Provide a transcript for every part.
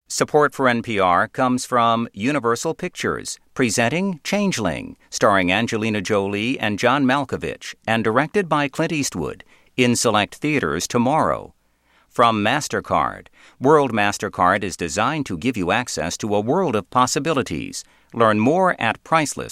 Support for NPR comes from Universal Pictures, presenting Changeling, starring Angelina Jolie and John Malkovich, and directed by Clint Eastwood, in select theaters tomorrow. From MasterCard, World MasterCard is designed to give you access to a world of possibilities. Learn more at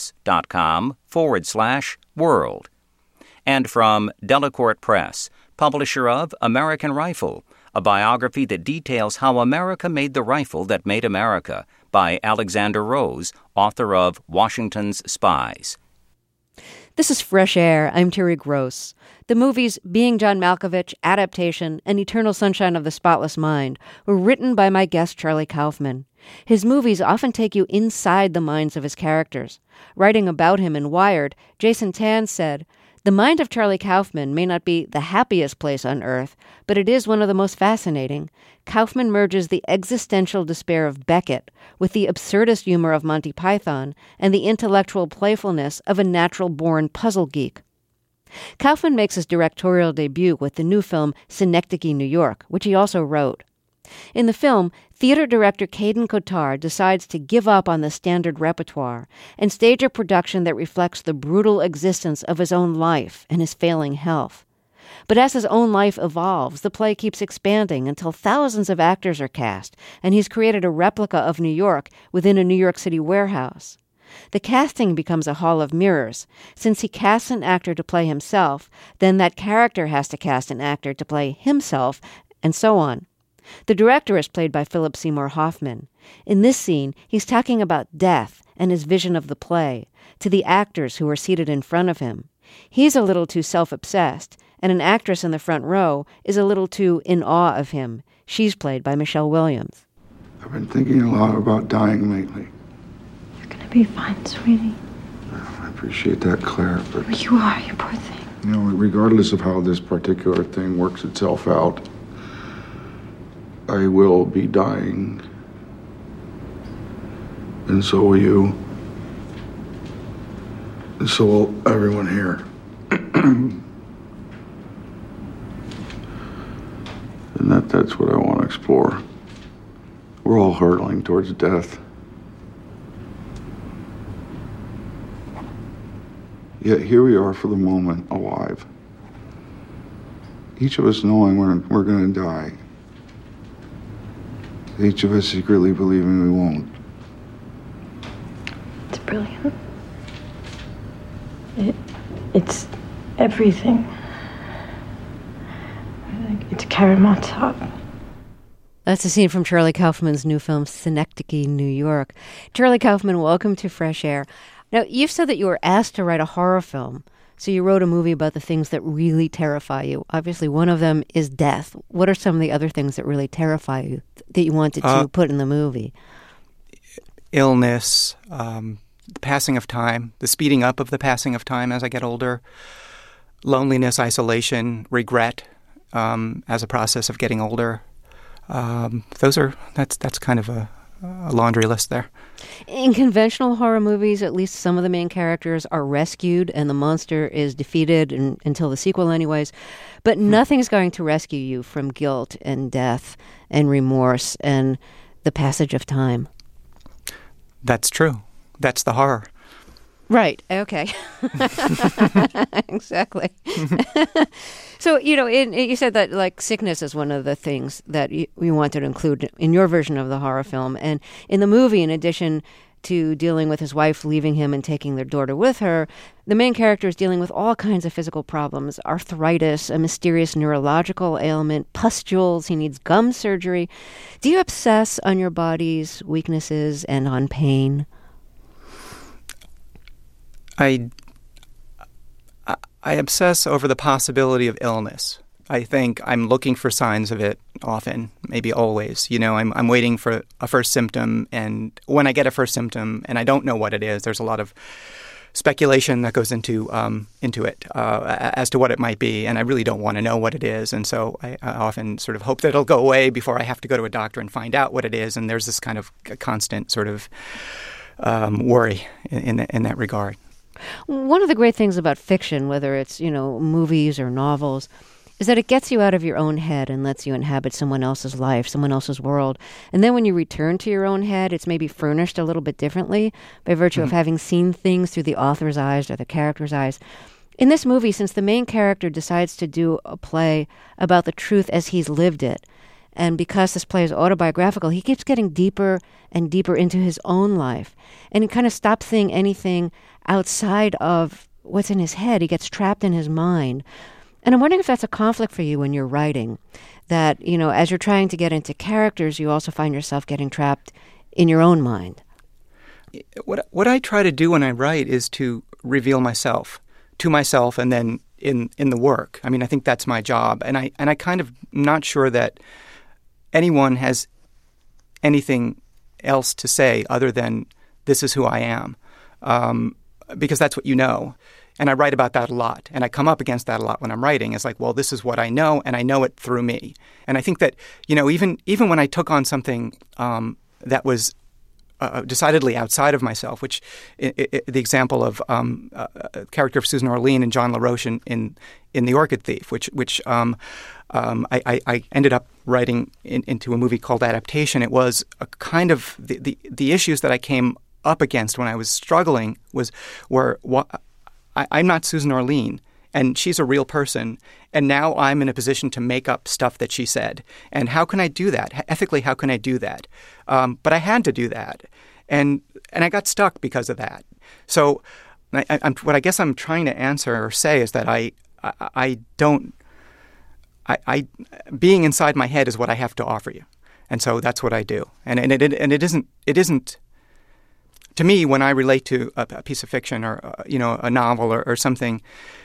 priceless.com/world. And from Delacorte Press, publisher of American Rifle, a biography that details how America made the rifle that made America, by Alexander Rose, author of Washington's Spies. This is Fresh Air. I'm Terry Gross. The movies Being John Malkovich, Adaptation, and Eternal Sunshine of the Spotless Mind were written by my guest Charlie Kaufman. His movies often take you inside the minds of his characters. Writing about him in Wired, Jason Tan said, "The mind of Charlie Kaufman may not be the happiest place on earth, but it is one of the most fascinating. Kaufman merges the existential despair of Beckett with the absurdist humor of Monty Python and the intellectual playfulness of a natural-born puzzle geek." Kaufman makes his directorial debut with the new film Synecdoche, New York, which he also wrote. In the film, theater director Caden Cotard decides to give up on the standard repertoire and stage a production that reflects the brutal existence of his own life and his failing health. But as his own life evolves, the play keeps expanding until thousands of actors are cast, and he's created a replica of New York within a New York City warehouse. The casting becomes a hall of mirrors. Since he casts an actor to play himself, then that character has to cast an actor to play himself, and so on. The director is played by Philip Seymour Hoffman. In this scene, he's talking about death and his vision of the play to the actors who are seated in front of him. He's a little too self-obsessed, and an actress in the front row is a little too in awe of him. She's played by Michelle Williams. I've been thinking a lot about dying lately. You're gonna be fine, sweetie. I appreciate that, Claire, but... Well, you are, you poor thing. You know, regardless of how this particular thing works itself out, I will be dying. And so will you. And so will everyone here. And that's what I want to explore. We're all hurtling towards death. Yet here we are for the moment, alive. Each of us knowing we're going to die. Each of us secretly believing we won't. It's brilliant. It's everything. It's Karamazov. That's a scene from Charlie Kaufman's new film, Synecdoche, New York. Charlie Kaufman, welcome to Fresh Air. Now, you've said that you were asked to write a horror film, so you wrote a movie about the things that really terrify you. Obviously, one of them is death. What are some of the other things that really terrify you that you wanted to put in the movie? Illness, the passing of time, the speeding up of the passing of time as I get older, loneliness, isolation, regret as a process of getting older. That's kind of a laundry list there. In conventional horror movies, at least some of the main characters are rescued and the monster is defeated until the sequel anyways. But nothing's going to rescue you from guilt and death and remorse and the passage of time. That's true. That's the horror. Right. Okay. Exactly. So, you said that like sickness is one of the things that you wanted to include in your version of the horror film. And in the movie, in addition to dealing with his wife leaving him and taking their daughter with her, the main character is dealing with all kinds of physical problems, arthritis, a mysterious neurological ailment, pustules, he needs gum surgery. Do you obsess on your body's weaknesses and on pain? I obsess over the possibility of illness. I think I'm looking for signs of it often, maybe always. I'm waiting for a first symptom, and when I get a first symptom and I don't know what it is, there's a lot of speculation that goes into it as to what it might be, and I really don't want to know what it is, and so I often sort of hope that it'll go away before I have to go to a doctor and find out what it is, and there's this kind of constant sort of worry in that regard. One of the great things about fiction, whether it's, movies or novels, is that it gets you out of your own head and lets you inhabit someone else's life, someone else's world. And then when you return to your own head, it's maybe furnished a little bit differently by virtue of having seen things through the author's eyes or the character's eyes. In this movie, since the main character decides to do a play about the truth as he's lived it, and because this play is autobiographical, he keeps getting deeper and deeper into his own life. And he kind of stops seeing anything outside of what's in his head. He gets trapped in his mind. And I'm wondering if that's a conflict for you when you're writing, that, you know, as you're trying to get into characters, you also find yourself getting trapped in your own mind. What I try to do when I write is to reveal myself to myself and then in the work. I mean, I think that's my job. And I kind of not sure that anyone has anything else to say other than this is who I am, because that's what you know. And I write about that a lot, and I come up against that a lot when I'm writing. It's like, well, this is what I know, and I know it through me. And I think that, you know, even when I took on something that was decidedly outside of myself, which the example of a character of Susan Orlean and John LaRoche in The Orchid Thief, which I ended up writing into a movie called Adaptation. It was a kind of the issues that I came up against when I was struggling were I'm not Susan Orlean, and she's a real person, and now I'm in a position to make up stuff that she said. And how can I do that? Ethically, how can I do that? But I had to do that, and I got stuck because of that. So what I guess I'm trying to answer or say is that being inside my head is what I have to offer you, and so that's what I do. And it isn't. To me, when I relate to a piece of fiction or a novel or something,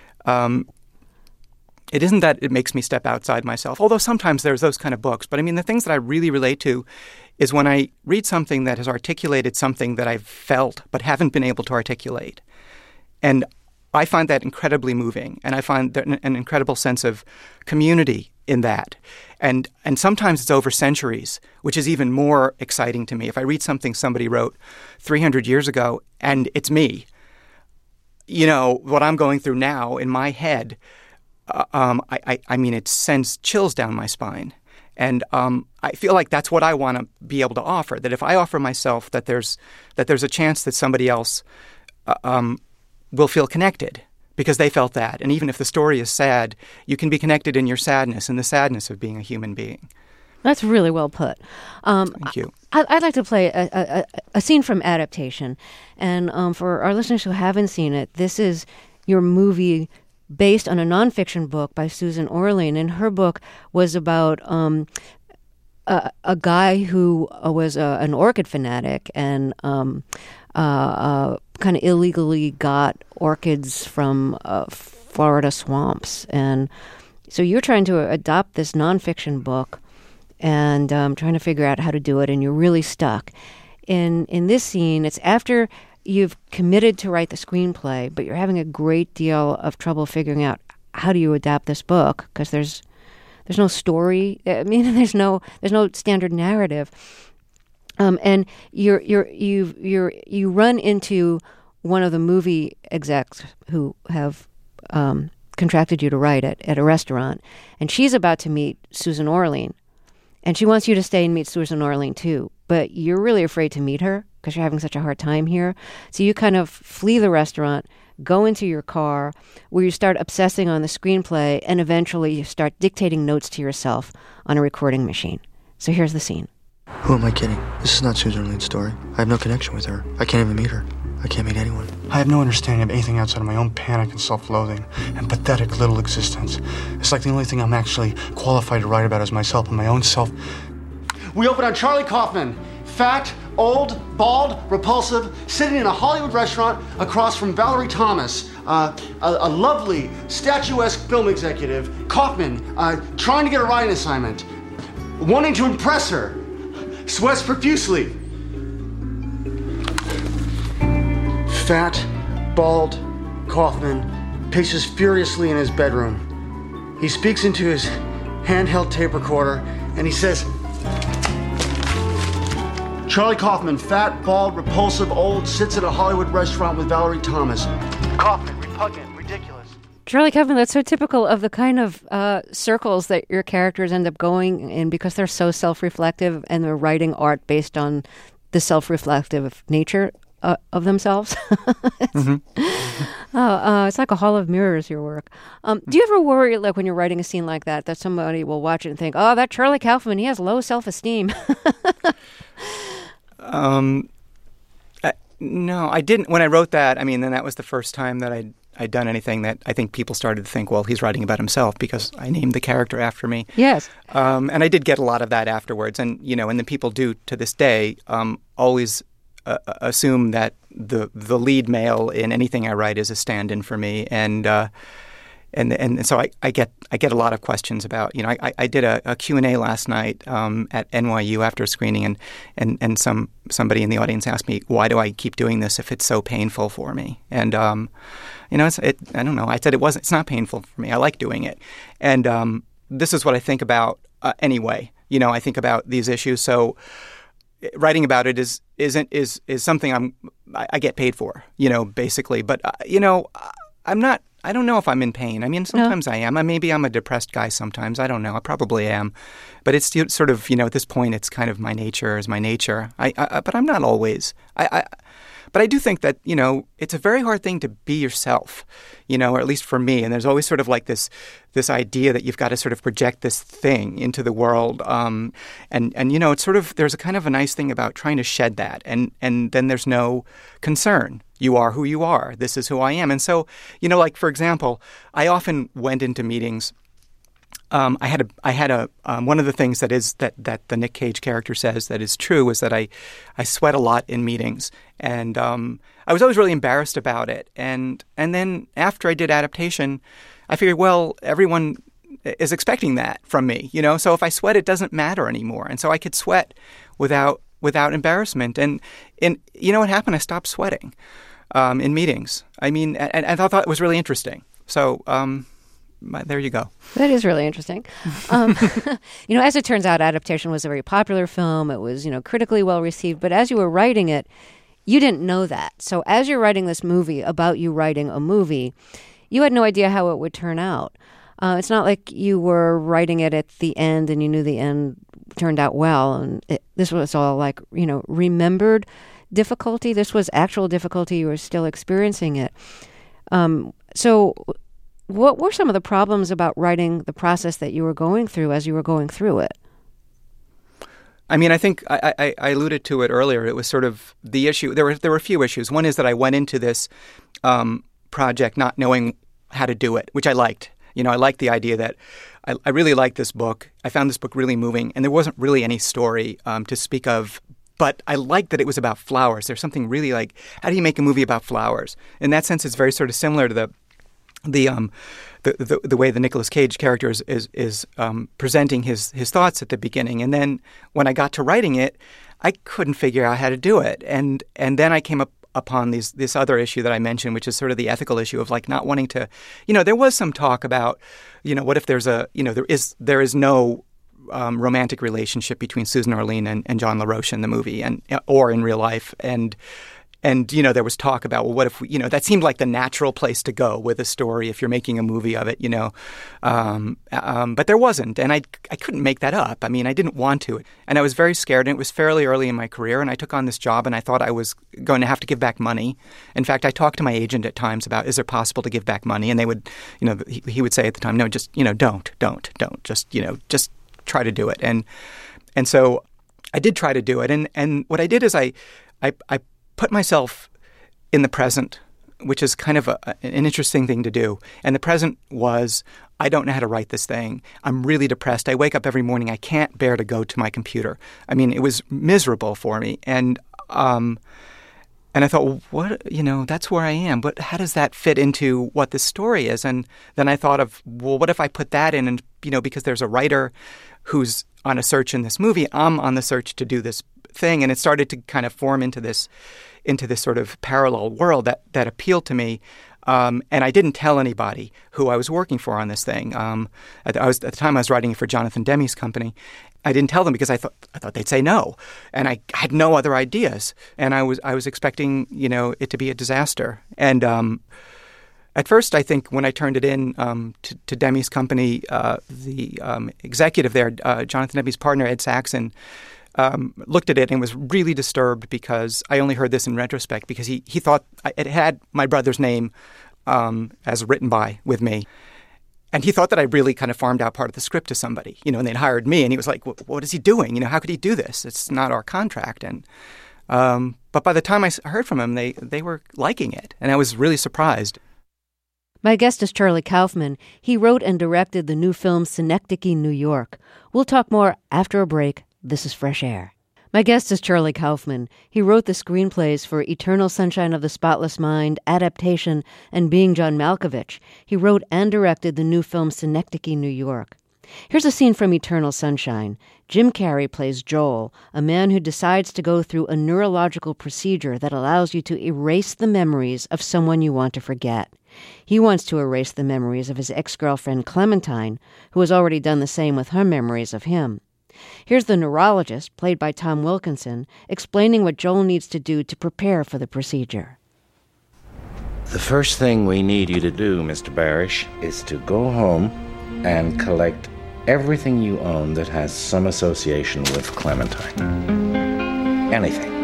it isn't that it makes me step outside myself. Although sometimes there's those kind of books. But I mean, the things that I really relate to is when I read something that has articulated something that I've felt but haven't been able to articulate, and I find that incredibly moving, and I find an incredible sense of community in that. And sometimes it's over centuries, which is even more exciting to me. If I read something somebody wrote 300 years ago and it's me, you know, what I'm going through now in my head, I mean, it sends chills down my spine. And I feel like that's what I want to be able to offer, that if I offer myself that there's a chance that somebody else will feel connected because they felt that. And even if the story is sad, you can be connected in your sadness and the sadness of being a human being. That's really well put. Thank you. I'd like to play a scene from Adaptation. And for our listeners who haven't seen it, this is your movie based on a nonfiction book by Susan Orlean. And her book was about a guy who was an orchid fanatic and kind of illegally got orchids from Florida swamps. And so you're trying to adopt this nonfiction book and trying to figure out how to do it, and you're really stuck. In this scene, it's after you've committed to write the screenplay, but you're having a great deal of trouble figuring out how do you adapt this book, because there's no story. I mean, there's no standard narrative. And you run into one of the movie execs who have contracted you to write it at a restaurant, and she's about to meet Susan Orlean, and she wants you to stay and meet Susan Orlean too, but you're really afraid to meet her because you're having such a hard time here. So you kind of flee the restaurant, go into your car, where you start obsessing on the screenplay, and eventually you start dictating notes to yourself on a recording machine. So here's the scene. Who am I kidding? This is not Susan Orlean's story. I have no connection with her. I can't even meet her. I can't meet anyone. I have no understanding of anything outside of my own panic and self-loathing and pathetic little existence. It's like the only thing I'm actually qualified to write about is myself and my own self. We open on Charlie Kaufman, fat, old, bald, repulsive, sitting in a Hollywood restaurant across from Valerie Thomas, a lovely, statuesque film executive. Kaufman, trying to get a writing assignment, wanting to impress her, sweats profusely. Fat, bald, Kaufman paces furiously in his bedroom. He speaks into his handheld tape recorder and he says, Charlie Kaufman, fat, bald, repulsive, old, sits at a Hollywood restaurant with Valerie Thomas. Kaufman, repugnant, ridiculous. Charlie Kaufman, that's so typical of the kind of circles that your characters end up going in because they're so self-reflective and they're writing art based on the self-reflective nature of themselves. It's like a hall of mirrors, your work. Do you ever worry, like when you're writing a scene like that somebody will watch it and think, oh, that Charlie Kaufman, he has low self-esteem? No, I didn't. When I wrote that, I mean, then that was the first time that I'd done anything that I think people started to think, well, he's writing about himself because I named the character after me. Yes. And I did get a lot of that afterwards. And, and the people do to this day always assume that the lead male in anything I write is a stand-in for me. And so I get a lot of questions about, I did a Q&A last night at NYU after a screening, and somebody in the audience asked me, why do I keep doing this if it's so painful for me? And, I don't know. I said it's not painful for me. I like doing it. And this is what I think about anyway. I think about these issues. So writing about it is something I get paid for, basically. But, I'm not. I don't know if I'm in pain. I mean, sometimes I am. Maybe I'm a depressed guy sometimes. I don't know. I probably am. But it's sort of, at this point, it's kind of my nature is my nature. But I'm not always. But I do think that, it's a very hard thing to be yourself, or at least for me. And there's always sort of like this idea that you've got to sort of project this thing into the world. And it's sort of, there's a kind of a nice thing about trying to shed that. And then there's no concern. You are who you are. This is who I am. And so, like, for example, I often went into meetings. I had a one of the things that the Nick Cage character says that is true is that I sweat a lot in meetings, and I was always really embarrassed about it. And then after I did adaptation, I figured, well, everyone is expecting that from me, So if I sweat, it doesn't matter anymore, and so I could sweat without embarrassment. And what happened? I stopped sweating in meetings. I mean, and I thought it was really interesting. So. There you go. That is really interesting. As it turns out, Adaptation was a very popular film. It was, critically well received. But as you were writing it, you didn't know that. So as you're writing this movie about you writing a movie, you had no idea how it would turn out. It's not like you were writing it at the end and you knew the end turned out well. And this was all like, remembered difficulty. This was actual difficulty. You were still experiencing it. So what were some of the problems about writing the process that you were going through as you were going through it? I mean, I think I alluded to it earlier. It was sort of the issue. There were a few issues. One is that I went into this project not knowing how to do it, which I liked. I liked the idea that I really liked this book. I found this book really moving, and there wasn't really any story to speak of. But I liked that it was about flowers. There's something really like, how do you make a movie about flowers? In that sense, it's very sort of similar to the way the Nicolas Cage character is presenting his thoughts at the beginning. And then when I got to writing it, I couldn't figure out how to do it. And then I came upon this other issue that I mentioned, which is sort of the ethical issue of like not wanting to, there was some talk about, what if there's there is no romantic relationship between Susan Orlean and John LaRoche in the movie or in real life. And, there was talk about, well, what if, that seemed like the natural place to go with a story if you're making a movie of it, but there wasn't. And I couldn't make that up. I mean, I didn't want to. And I was very scared. And it was fairly early in my career. And I took on this job and I thought I was going to have to give back money. In fact, I talked to my agent at times about, is it possible to give back money? And they would, he would say at the time, no, just, don't. Just try to do it. And so I did try to do it. And what I did is I put myself in the present, which is kind of an interesting thing to do. And the present was, I don't know how to write this thing. I'm really depressed. I wake up every morning. I can't bear to go to my computer. I mean, it was miserable for me. And I thought, well, what, that's where I am. But how does that fit into what this story is? And then I thought of, well, what if I put that in? And, because there's a writer who's on a search in this movie, I'm on the search to do this thing, and it started to kind of form into this sort of parallel world that appealed to me. And I didn't tell anybody who I was working for on this thing. At the time I was writing for Jonathan Demme's company. I didn't tell them because I thought they'd say no, and I had no other ideas, and I was expecting it to be a disaster. And At first, I think when I turned it in to Demme's company, the executive there, Jonathan Demme's partner, Ed Saxon, looked at it and was really disturbed because I only heard this in retrospect because he thought it had my brother's name as written by with me. And he thought that I really kind of farmed out part of the script to somebody, and they'd hired me. And he was like, what is he doing? How could he do this? It's not our contract. And but by the time I heard from him, they were liking it. And I was really surprised. My guest is Charlie Kaufman. He wrote and directed the new film Synecdoche, New York. We'll talk more after a break. This is Fresh Air. My guest is Charlie Kaufman. He wrote the screenplays for Eternal Sunshine of the Spotless Mind, Adaptation, and Being John Malkovich. He wrote and directed the new film Synecdoche, New York. Here's a scene from Eternal Sunshine. Jim Carrey plays Joel, a man who decides to go through a neurological procedure that allows you to erase the memories of someone you want to forget. He wants to erase the memories of his ex-girlfriend Clementine, who has already done the same with her memories of him. Here's the neurologist, played by Tom Wilkinson, explaining what Joel needs to do to prepare for the procedure. The first thing we need you to do, Mr. Barish, is to go home and collect everything you own that has some association with Clementine. Anything.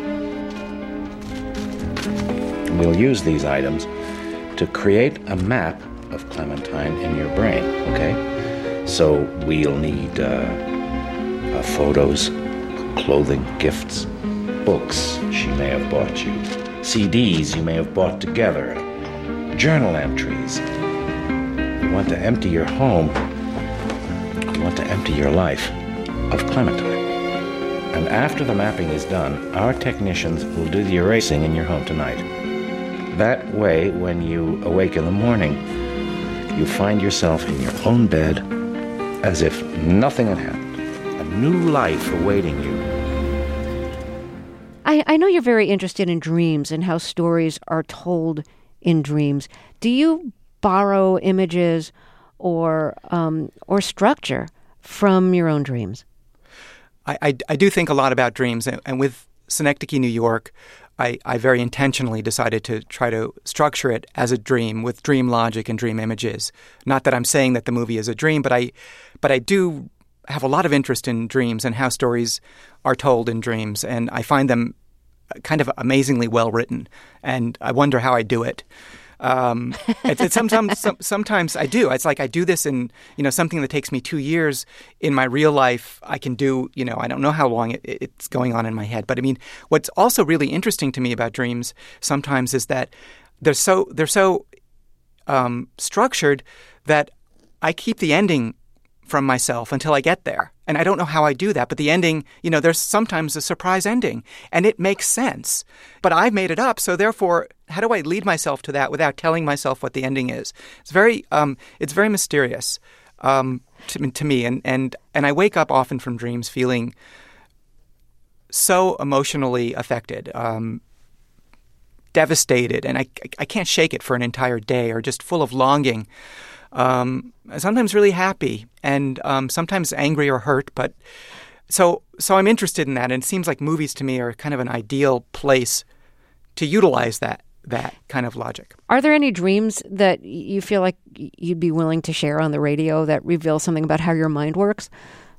We'll use these items to create a map of Clementine in your brain, okay? So we'll need photos, clothing, gifts, books she may have bought you, CDs you may have bought together, journal entries. You want to empty your home, you want to empty your life of Clementine. And after the mapping is done, our technicians will do the erasing in your home tonight. That way, when you awake in the morning, you find yourself in your own bed as if nothing had happened. A new life awaiting you. I know you're very interested in dreams and how stories are told in dreams. Do you borrow images or structure from your own dreams? I do think a lot about dreams, and with Synecdoche, New York, I very intentionally decided to try to structure it as a dream with dream logic and dream images. Not that I'm saying that the movie is a dream, but I do have a lot of interest in dreams and how stories are told in dreams, and I find them kind of amazingly well written, and I wonder how I do it. Sometimes I do. It's like I do this in something that takes me 2 years in my real life. I can do I don't know how long it's going on in my head. But I mean, what's also really interesting to me about dreams sometimes is that they're so structured that I keep the ending from myself until I get there. And I don't know how I do that, but the ending, there's sometimes a surprise ending, and it makes sense. But I've made it up, so therefore, how do I lead myself to that without telling myself what the ending is? It's very mysterious to me, and I wake up often from dreams feeling so emotionally affected, devastated, and I can't shake it for an entire day, or just full of longing. Sometimes really happy, and sometimes angry or hurt. But so I'm interested in that, and it seems like movies to me are kind of an ideal place to utilize that kind of logic. Are there any dreams that you feel like you'd be willing to share on the radio that reveal something about how your mind works?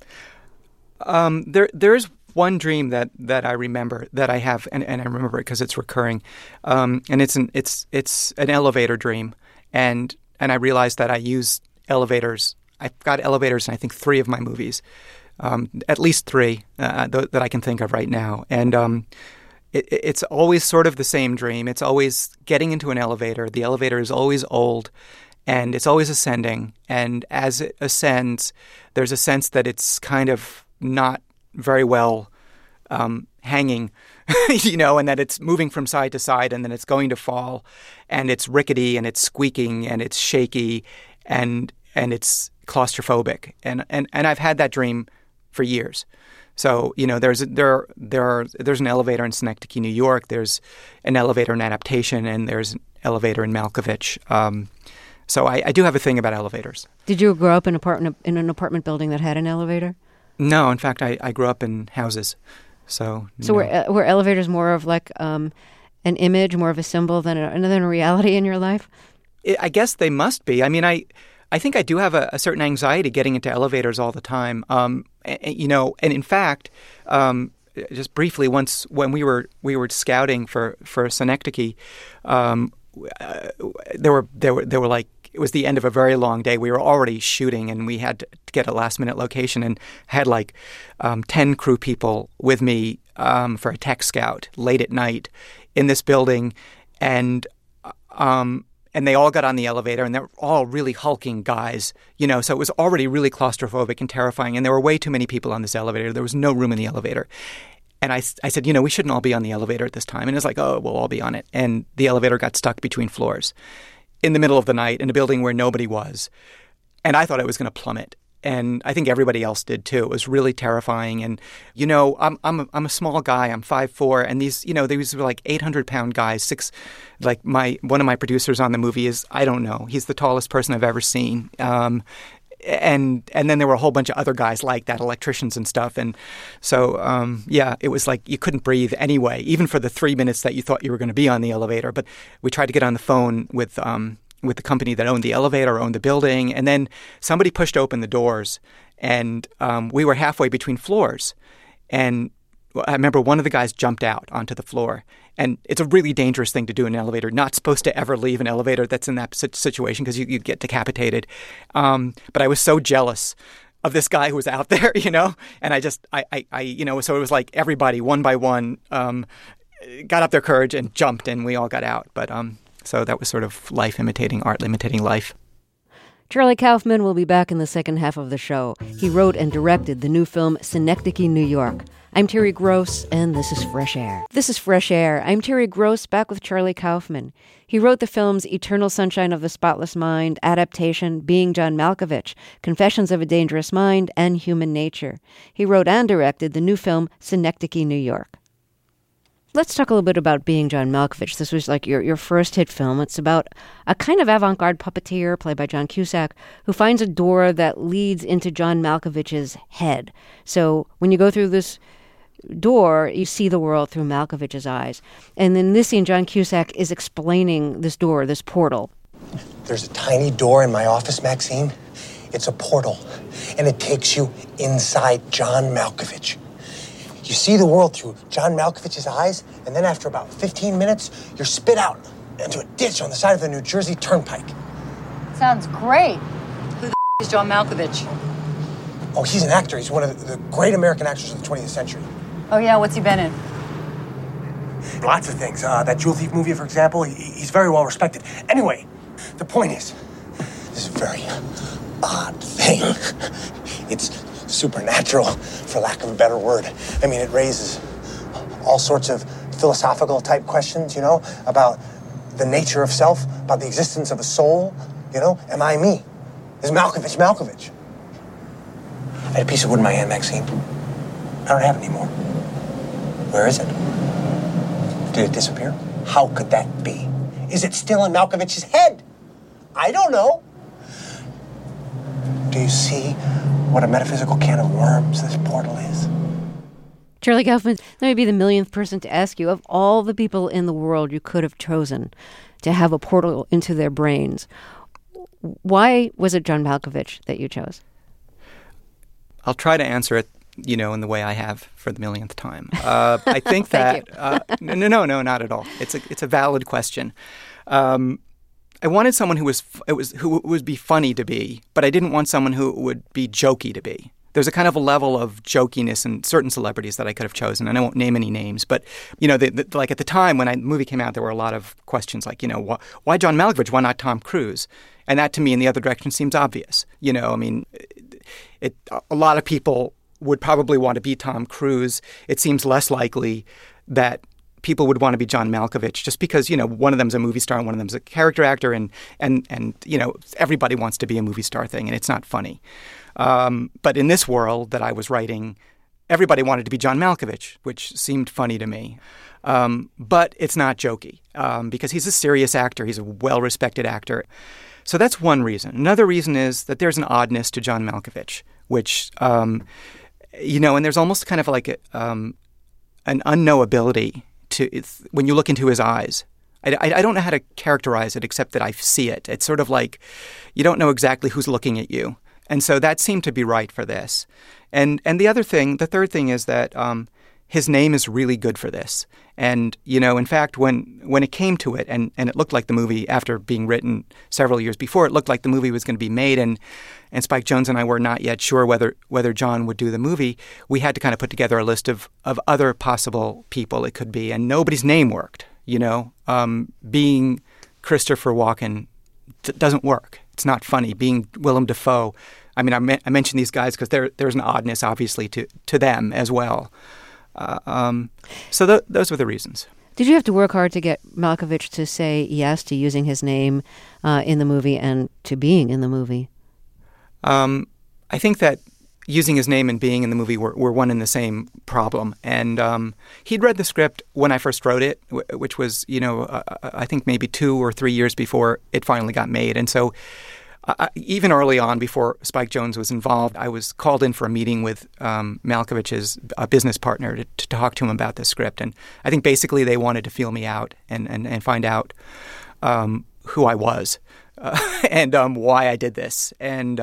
There's one dream that I remember that I have, and I remember it because it's recurring, and it's an elevator dream, and I realized that I use elevators. I've got elevators in, I think, 3 of my movies, at least 3 that I can think of right now. And it's always sort of the same dream. It's always getting into an elevator. The elevator is always old, and it's always ascending. And as it ascends, there's a sense that it's kind of not very well hanging, and that it's moving from side to side, and then it's going to fall, and it's rickety, and it's squeaking, and it's shaky, and it's claustrophobic, and I've had that dream for years. So there's an elevator in Synecdoche, New York. There's an elevator in Adaptation, and there's an elevator in Malkovich. So I do have a thing about elevators. Did you grow up in an apartment building that had an elevator? No, in fact, I grew up in houses. So were elevators more of like an image, more of a symbol than a reality in your life? I guess they must be. I mean, I think I do have a certain anxiety getting into elevators all the time. And in fact, just briefly, once when we were scouting for Synecdoche, there were like, it was the end of a very long day. We were already shooting, and we had to get a last-minute location, and had like 10 crew people with me for a tech scout late at night in this building, and they all got on the elevator, and they're all really hulking guys, so it was already really claustrophobic and terrifying, and there were way too many people on this elevator. There was no room in the elevator. And I said, we shouldn't all be on the elevator at this time. And it's like, oh, we'll all be on it. And the elevator got stuck between floors in the middle of the night in a building where nobody was. And I thought it was going to plummet. And I think everybody else did too. It was really terrifying. And, I'm a small guy. I'm 5'4", and these were like 800-pound guys. One of my producers on the movie is, I don't know, he's the tallest person I've ever seen. And then there were a whole bunch of other guys like that, electricians and stuff. And so, it was like you couldn't breathe anyway, even for the 3 minutes that you thought you were going to be on the elevator. But we tried to get on the phone with the company that owned the elevator, owned the building. And then somebody pushed open the doors, and we were halfway between floors. And I remember one of the guys jumped out onto the floor. And it's a really dangerous thing to do in an elevator. Not supposed to ever leave an elevator that's in that situation, because you get decapitated. But I was so jealous of this guy who was out there, and I so it was like everybody one by one got up their courage and jumped, and we all got out. But so that was sort of life imitating art, imitating life. Charlie Kaufman will be back in the second half of the show. He wrote and directed the new film Synecdoche, New York. I'm Terry Gross, and this is Fresh Air. This is Fresh Air. I'm Terry Gross, back with Charlie Kaufman. He wrote the films Eternal Sunshine of the Spotless Mind, Adaptation, Being John Malkovich, Confessions of a Dangerous Mind, and Human Nature. He wrote and directed the new film Synecdoche, New York. Let's talk a little bit about Being John Malkovich. This was like your first hit film. It's about a kind of avant-garde puppeteer played by John Cusack who finds a door that leads into John Malkovich's head. So when you go through this door, you see the world through Malkovich's eyes. And in this scene, John Cusack is explaining this door, this portal. There's a tiny door in my office, Maxine. It's a portal, and it takes you inside John Malkovich. You see the world through John Malkovich's eyes, and then after about 15 minutes, you're spit out into a ditch on the side of the New Jersey Turnpike. Sounds great. Who the is John Malkovich? Oh, he's an actor. He's one of the great American actors of the 20th century. Oh, yeah? What's he been in? Lots of things. That Jewel Thief movie, for example, he's very well respected. Anyway, the point is, this is a very odd thing. It's supernatural, for lack of a better word. I mean, it raises all sorts of philosophical type questions, about the nature of self, about the existence of a soul, Am I me? Is Malkovich Malkovich? I had a piece of wood in my hand, Maxine. I don't have it anymore. Where is it? Did it disappear? How could that be? Is it still in Malkovich's head? I don't know. Do you see what a metaphysical can of worms this portal is? Charlie Kaufman, that may be the millionth person to ask you, of all the people in the world you could have chosen to have a portal into their brains, why was it John Malkovich that you chose? I'll try to answer it, in the way I have for the millionth time. I think that no, not at all. It's a valid question. I wanted someone who would be funny to be, but I didn't want someone who would be jokey to be. There's a kind of a level of jokiness in certain celebrities that I could have chosen, and I won't name any names. But like at the time when the movie came out, there were a lot of questions like, why John Malkovich? Why not Tom Cruise? And that to me, in the other direction, seems obvious. A lot of people would probably want to be Tom Cruise. It seems less likely that people would want to be John Malkovich just because, one of them's a movie star and one of them's a character actor and everybody wants to be a movie star thing and it's not funny. But in this world that I was writing, everybody wanted to be John Malkovich, which seemed funny to me. But it's not jokey because he's a serious actor. He's a well-respected actor. So that's one reason. Another reason is that there's an oddness to John Malkovich, which, and there's almost kind of like an unknowability when you look into his eyes. I don't know how to characterize it except that I see it. It's sort of like you don't know exactly who's looking at you. And so that seemed to be right for this. And the third thing is that his name is really good for this. And, in fact, when it came to it, and it looked like the movie, after being written several years before, it looked like the movie was going to be made, and Spike Jonze and I were not yet sure whether John would do the movie, we had to kind of put together a list of other possible people it could be, and nobody's name worked, Being Christopher Walken doesn't work. It's not funny. Being Willem Dafoe, I mean, I mention these guys because there's an oddness, obviously, to them as well. So those were the reasons. Did you have to work hard to get Malkovich to say yes to using his name in the movie and to being in the movie? I think that using his name and being in the movie were one and the same problem. And he'd read the script when I first wrote it, which was, I think maybe 2 or 3 years before it finally got made. And so even early on, before Spike Jonze was involved, I was called in for a meeting with Malkovich's business partner to talk to him about the script. And I think basically they wanted to feel me out and find out who I was and why I did this. And,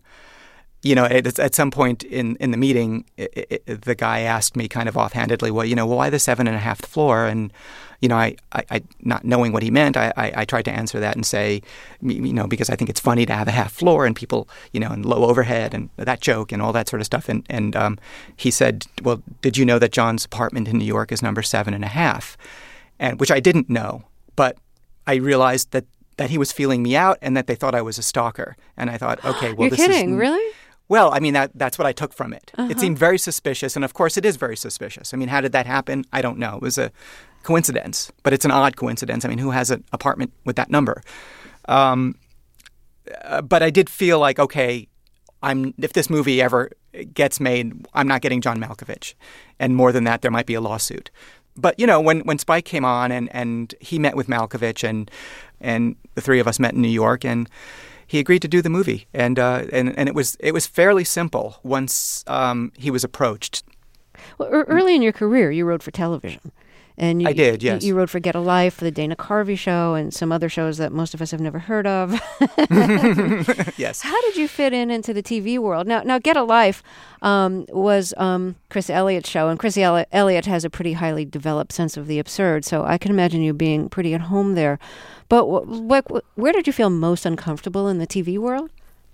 at some point in the meeting, the guy asked me kind of offhandedly, well, why the 7.5th floor? And, I not knowing what he meant, I tried to answer that and say, because I think it's funny to have a half floor and people, and low overhead and that joke and all that sort of stuff. And he said, well, did you know that John's apartment in New York is number 7.5? And which I didn't know, but I realized that he was feeling me out and that they thought I was a stalker. And I thought, okay, well, You're kidding, really? Well, I mean, that's what I took from it. Uh-huh. It seemed very suspicious, and of course it is very suspicious. I mean, how did that happen? I don't know. It was a coincidence, but it's an odd coincidence. I mean, who has an apartment with that number? But I did feel like, okay, if this movie ever gets made, I'm not getting John Malkovich. And more than that, there might be a lawsuit. But, when Spike came on and he met with Malkovich and the three of us met in New York, and he agreed to do the movie, and it was fairly simple once he was approached. Well, early in your career, you wrote for television, and I did. Yes, you wrote for Get a Life, for the Dana Carvey Show, and some other shows that most of us have never heard of. Yes. How did you fit into the TV world? Now, Get a Life was Chris Elliott's show, and Chris Elliott has a pretty highly developed sense of the absurd, so I can imagine you being pretty at home there. But where did you feel most uncomfortable in the TV world?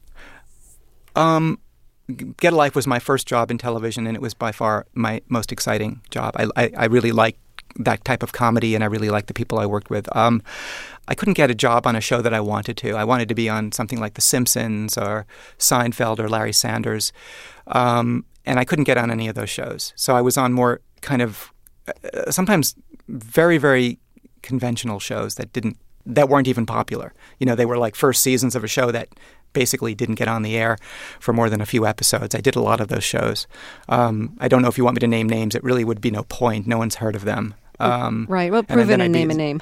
Get a Life was my first job in television, and it was by far my most exciting job. I really liked that type of comedy, and I really liked the people I worked with. I couldn't get a job on a show that I wanted to. I wanted to be on something like The Simpsons or Seinfeld or Larry Sanders, and I couldn't get on any of those shows. So I was on more kind of sometimes very, very conventional shows that weren't even popular. They were like first seasons of a show that basically didn't get on the air for more than a few episodes. I did a lot of those shows. I don't know if you want me to name names. It really would be no point. No one's heard of them. Right. Well, prove it and name a name.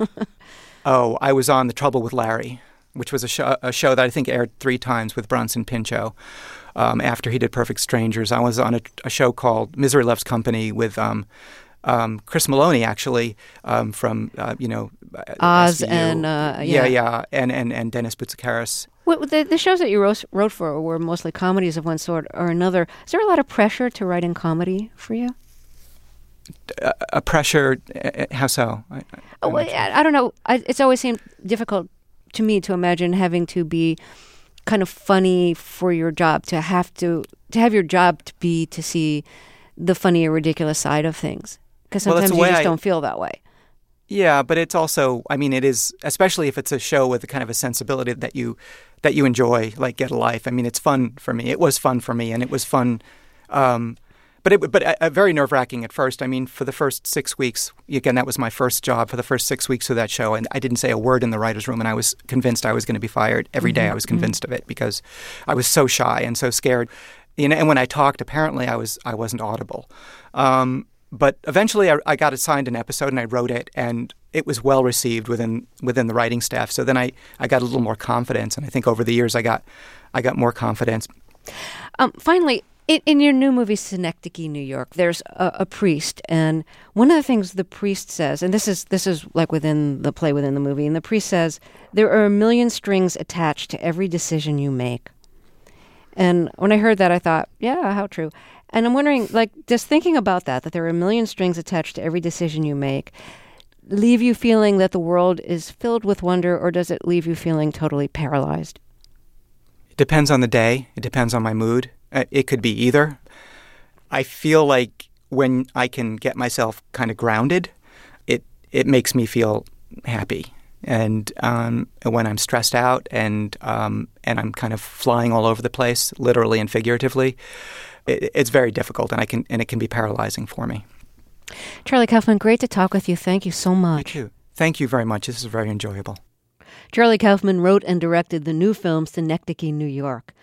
Oh, I was on The Trouble with Larry, which was a show that I think aired 3 times with Bronson Pinchot after he did Perfect Strangers. I was on a show called Misery Loves Company with Chris Maloney, actually, from Oz SVU. and and Dennis Boutsikaris. The shows that you wrote for were mostly comedies of one sort or another. Is there a lot of pressure to write in comedy for you? A pressure? How so? I don't know. It's always seemed difficult to me to imagine having to be kind of funny for your job, to have your job to be to see the funny or ridiculous side of things. Because sometimes you just don't feel that way. Yeah, but it's also, I mean, it is, especially if it's a show with a kind of a sensibility that you enjoy, like Get a Life. I mean, it's fun for me. It was fun for me, and it was fun, but very nerve-wracking at first. I mean, for the first 6 weeks, again, that was my first job. For the first 6 weeks of that show, and I didn't say a word in the writer's room, and I was convinced I was going to be fired every day. I was convinced of it because I was so shy and so scared. And when I talked, apparently I wasn't audible. But eventually I got assigned an episode and I wrote it, and it was well received within the writing staff. So then I got a little more confidence, and I think over the years I got more confidence. Finally, In your new movie, Synecdoche, New York, there's a priest, and one of the things the priest says, and this is like within the play, within the movie, and the priest says, there are a million strings attached to every decision you make. And when I heard that, I thought, yeah, how true. And I'm wondering, like, just thinking about that there are a million strings attached to every decision you make, leave you feeling that the world is filled with wonder, or does it leave you feeling totally paralyzed? It depends on the day. It depends on my mood. It could be either. I feel like when I can get myself kind of grounded, it makes me feel happy. And when I'm stressed out and I'm kind of flying all over the place, literally and figuratively, it's very difficult, and it can be paralyzing for me. Charlie Kaufman, great to talk with you. Thank you so much. You too. Thank you very much. This is very enjoyable. Charlie Kaufman wrote and directed the new film Synecdoche, New York.